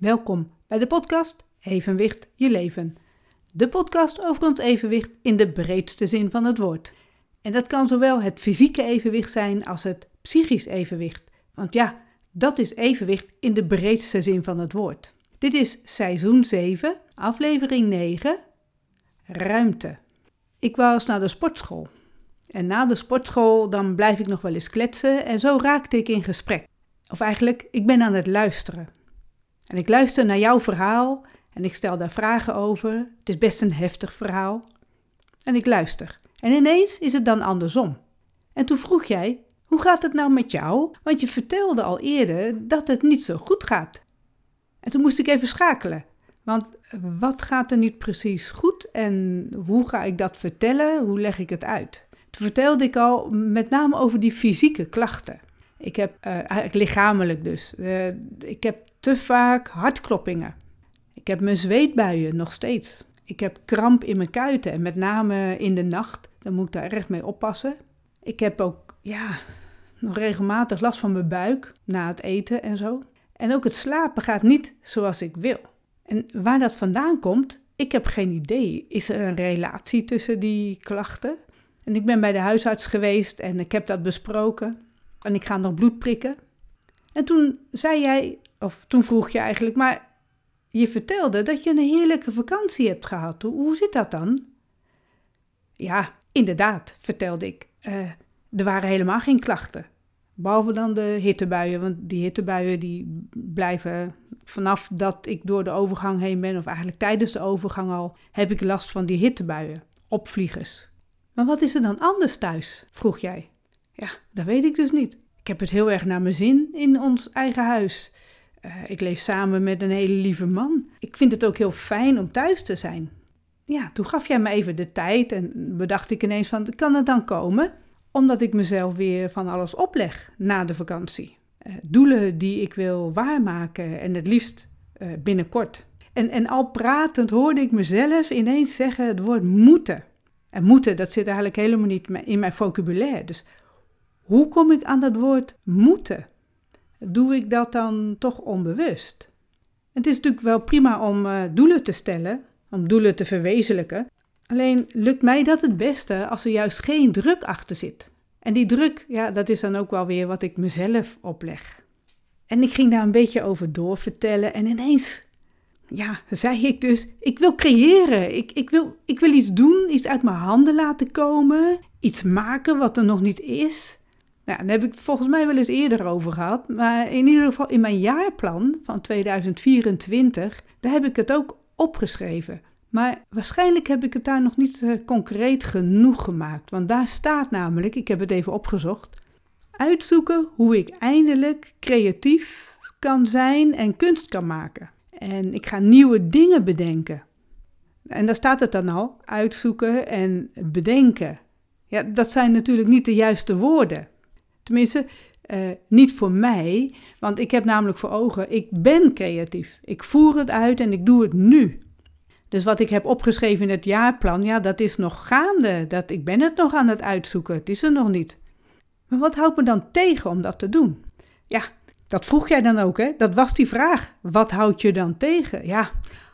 Welkom bij de podcast Evenwicht je leven. De podcast over ons evenwicht in de breedste zin van het woord. En dat kan zowel het fysieke evenwicht zijn als het psychisch evenwicht. Want ja, dat is evenwicht in de breedste zin van het woord. Dit is seizoen 7, aflevering 9, ruimte. Ik was naar de sportschool. En na de sportschool dan blijf ik nog wel eens kletsen en zo raakte ik in gesprek. Of eigenlijk, ik ben aan het luisteren. En ik luister naar jouw verhaal en ik stel daar vragen over. Het is best een heftig verhaal. En ik luister. En ineens is het dan andersom. En toen vroeg jij, hoe gaat het nou met jou? Want je vertelde al eerder dat het niet zo goed gaat. En toen moest ik even schakelen. Want wat gaat er niet precies goed en hoe ga ik dat vertellen? Hoe leg ik het uit? Toen vertelde ik al met name over die fysieke klachten. Ik heb, eigenlijk lichamelijk dus, ik heb te vaak hartkloppingen. Ik heb mijn zweetbuien nog steeds. Ik heb kramp in mijn kuiten en met name in de nacht, dan moet ik daar erg mee oppassen. Ik heb ook, nog regelmatig last van mijn buik na het eten en zo. En ook het slapen gaat niet zoals ik wil. En waar dat vandaan komt, ik heb geen idee. Is er een relatie tussen die klachten? En ik ben bij de huisarts geweest en ik heb dat besproken. En ik ga nog bloed prikken. En toen zei jij, of toen vroeg je eigenlijk, maar je vertelde dat je een heerlijke vakantie hebt gehad. Hoe zit dat dan? Ja, inderdaad, vertelde ik. Er waren helemaal geen klachten. Behalve dan de hittebuien, want die hittebuien die blijven vanaf dat ik door de overgang heen ben, of eigenlijk tijdens de overgang al, heb ik last van die hittebuien, opvliegers. Maar wat is er dan anders thuis, vroeg jij. Ja, dat weet ik dus niet. Ik heb het heel erg naar mijn zin in ons eigen huis. Ik leef samen met een hele lieve man. Ik vind het ook heel fijn om thuis te zijn. Ja, toen gaf jij me even de tijd en bedacht ik ineens van, kan het dan komen? Omdat ik mezelf weer van alles opleg na de vakantie. Doelen die ik wil waarmaken en het liefst binnenkort. En al pratend hoorde ik mezelf ineens zeggen het woord moeten. En moeten, dat zit eigenlijk helemaal niet in mijn vocabulaire. Dus hoe kom ik aan dat woord moeten? Doe ik dat dan toch onbewust? Het is natuurlijk wel prima om doelen te stellen, om doelen te verwezenlijken. Alleen lukt mij dat het beste als er juist geen druk achter zit. En die druk, ja, dat is dan ook wel weer wat ik mezelf opleg. En ik ging daar een beetje over doorvertellen en ineens, zei ik dus, ik wil creëren. Ik wil iets doen, iets uit mijn handen laten komen, iets maken wat er nog niet is. Nou, daar heb ik het volgens mij wel eens eerder over gehad, maar in ieder geval in mijn jaarplan van 2024, daar heb ik het ook opgeschreven. Maar waarschijnlijk heb ik het daar nog niet concreet genoeg gemaakt, want daar staat namelijk, ik heb het even opgezocht, uitzoeken hoe ik eindelijk creatief kan zijn en kunst kan maken. En ik ga nieuwe dingen bedenken. En daar staat het dan al, uitzoeken en bedenken. Ja, dat zijn natuurlijk niet de juiste woorden. Tenminste, niet voor mij, want ik heb namelijk voor ogen, ik ben creatief. Ik voer het uit en ik doe het nu. Dus wat ik heb opgeschreven in het jaarplan, ja, dat is nog gaande. Ik ben het nog aan het uitzoeken, het is er nog niet. Maar wat houdt me dan tegen om dat te doen? Ja, dat vroeg jij dan ook, hè? Dat was die vraag. Wat houdt je dan tegen? Ja,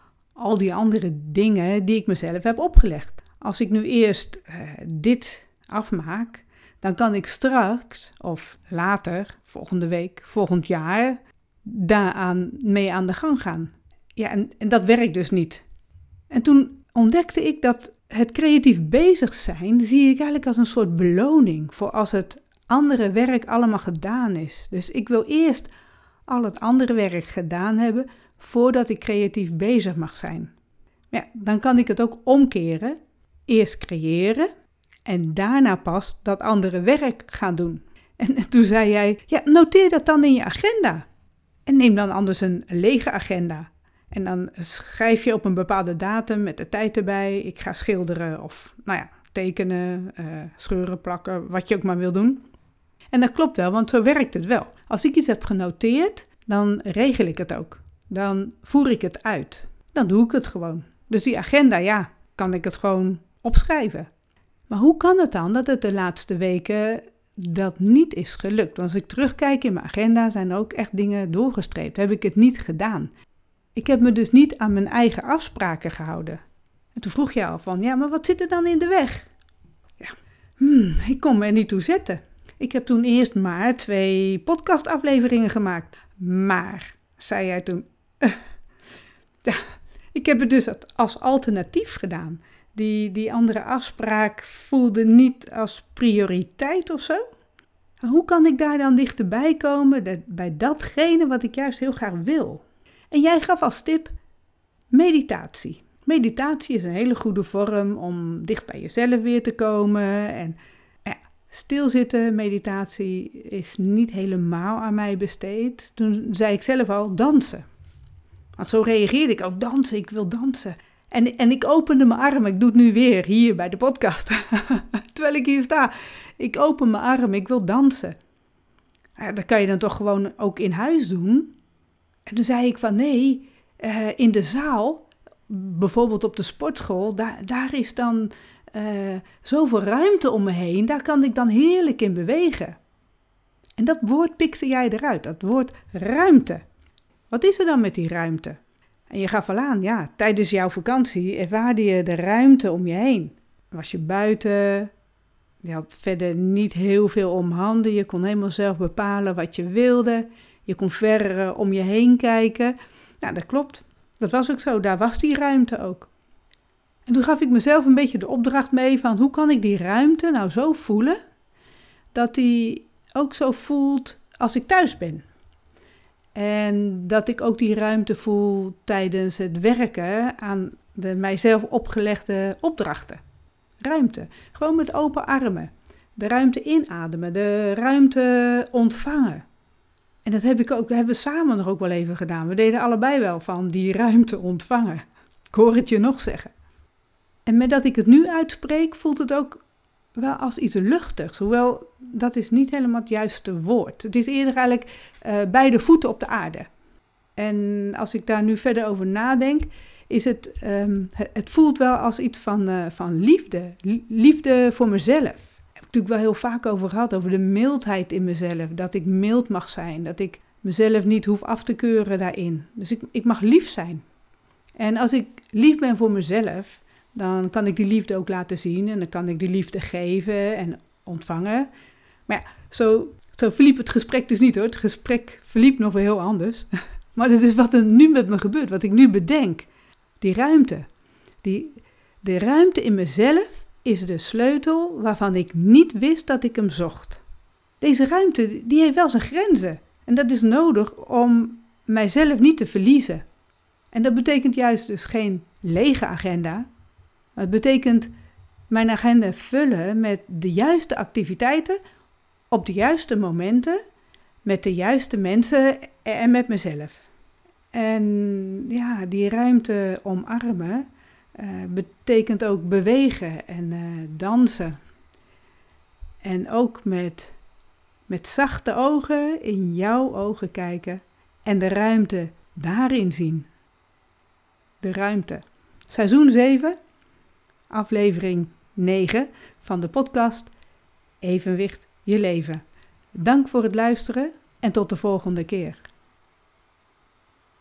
al die andere dingen die ik mezelf heb opgelegd. Als ik nu eerst dit afmaak, dan kan ik straks of later, volgende week, volgend jaar, daaraan mee aan de gang gaan. Ja, en dat werkt dus niet. En toen ontdekte ik dat het creatief bezig zijn, zie ik eigenlijk als een soort beloning voor als het andere werk allemaal gedaan is. Dus ik wil eerst al het andere werk gedaan hebben voordat ik creatief bezig mag zijn. Ja, dan kan ik het ook omkeren. Eerst creëren en daarna pas dat andere werk gaan doen. En toen zei jij, ja, noteer dat dan in je agenda. En neem dan anders een lege agenda. En dan schrijf je op een bepaalde datum met de tijd erbij. Ik ga schilderen of tekenen, scheuren, plakken, wat je ook maar wil doen. En dat klopt wel, want zo werkt het wel. Als ik iets heb genoteerd, dan regel ik het ook. Dan voer ik het uit. Dan doe ik het gewoon. Dus die agenda, kan ik het gewoon opschrijven. Maar hoe kan het dan dat het de laatste weken dat niet is gelukt? Want als ik terugkijk in mijn agenda, zijn er ook echt dingen doorgestreept. Heb ik het niet gedaan? Ik heb me dus niet aan mijn eigen afspraken gehouden. En toen vroeg je al van, ja, maar wat zit er dan in de weg? Ja, ik kon me er niet toe zetten. Ik heb toen eerst maar 2 podcastafleveringen gemaakt. Maar, zei jij toen, ja, ik heb het dus als alternatief gedaan. Die andere afspraak voelde niet als prioriteit of zo. Hoe kan ik daar dan dichterbij komen bij datgene wat ik juist heel graag wil? En jij gaf als tip meditatie. Meditatie is een hele goede vorm om dicht bij jezelf weer te komen. En ja, stilzitten, meditatie is niet helemaal aan mij besteed. Toen zei ik zelf al dansen. Want zo reageerde ik ook, dansen, ik wil dansen. En ik opende mijn armen, ik doe het nu weer hier bij de podcast. Terwijl ik hier sta. Ik open mijn armen, ik wil dansen. Ja, dat kan je dan toch gewoon ook in huis doen. En toen zei ik van nee, in de zaal, bijvoorbeeld op de sportschool, daar is dan zoveel ruimte om me heen. Daar kan ik dan heerlijk in bewegen. En dat woord pikte jij eruit, dat woord ruimte. Wat is er dan met die ruimte? En je gaf al aan, ja, tijdens jouw vakantie ervaarde je de ruimte om je heen. Was je buiten, je had verder niet heel veel om handen, je kon helemaal zelf bepalen wat je wilde. Je kon ver om je heen kijken. Nou, dat klopt. Dat was ook zo, daar was die ruimte ook. En toen gaf ik mezelf een beetje de opdracht mee van hoe kan ik die ruimte nou zo voelen, dat die ook zo voelt als ik thuis ben. En dat ik ook die ruimte voel tijdens het werken aan de mijzelf opgelegde opdrachten. Ruimte, gewoon met open armen. De ruimte inademen, de ruimte ontvangen. En dat hebben we samen nog ook wel even gedaan. We deden allebei wel van die ruimte ontvangen. Ik hoor het je nog zeggen. En met dat ik het nu uitspreek, voelt het ook wel als iets luchtigs. Hoewel, dat is niet helemaal het juiste woord. Het is eerder eigenlijk beide voeten op de aarde. En als ik daar nu verder over nadenk, is het voelt wel als iets van liefde. Liefde voor mezelf. Daar heb ik natuurlijk wel heel vaak over gehad, over de mildheid in mezelf. Dat ik mild mag zijn, dat ik mezelf niet hoef af te keuren daarin. Dus ik mag lief zijn. En als ik lief ben voor mezelf, dan kan ik die liefde ook laten zien en dan kan ik die liefde geven en ontvangen. Maar ja, zo verliep het gesprek dus niet hoor. Het gesprek verliep nog wel heel anders. Maar dat is wat er nu met me gebeurt, wat ik nu bedenk. Die ruimte. De ruimte in mezelf is de sleutel waarvan ik niet wist dat ik hem zocht. Deze ruimte, die heeft wel zijn grenzen. En dat is nodig om mijzelf niet te verliezen. En dat betekent juist dus geen lege agenda. Het betekent mijn agenda vullen met de juiste activiteiten, op de juiste momenten, met de juiste mensen en met mezelf. En ja, die ruimte omarmen betekent ook bewegen en dansen. En ook met zachte ogen in jouw ogen kijken en de ruimte daarin zien. De ruimte. Seizoen 7, aflevering 9 van de podcast Evenwicht je leven. Dank voor het luisteren en tot de volgende keer.